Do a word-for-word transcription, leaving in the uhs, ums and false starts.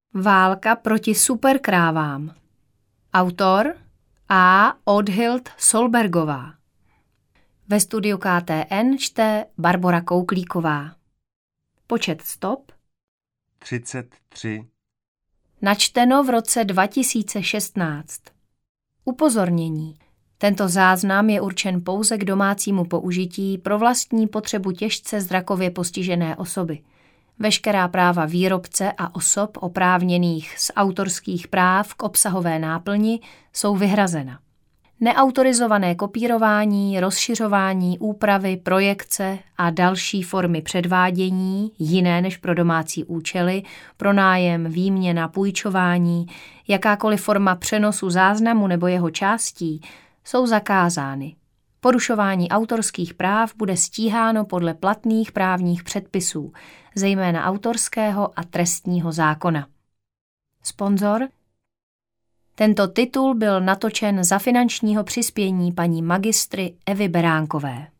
Válka proti superkrávám. Autor A. Oddhild Solbergová. Ve studiu K T N čte Barbora Kouklíková. Počet stop třicet tři. Načteno v roce dva tisíce šestnáct. Upozornění. Tento záznam je určen pouze k domácímu použití pro vlastní potřebu těžce zrakově postižené osoby. Veškerá práva výrobce a osob oprávněných z autorských práv k obsahové náplni jsou vyhrazena. Neautorizované kopírování, rozšiřování, úpravy, projekce a další formy předvádění, jiné než pro domácí účely, pronájem, výměna, půjčování, jakákoliv forma přenosu záznamu nebo jeho částí, jsou zakázány. Porušování autorských práv bude stíháno podle platných právních předpisů, zejména autorského a trestního zákona. Sponzor. Tento titul byl natočen za finančního přispění paní magistry Evy Beránkové.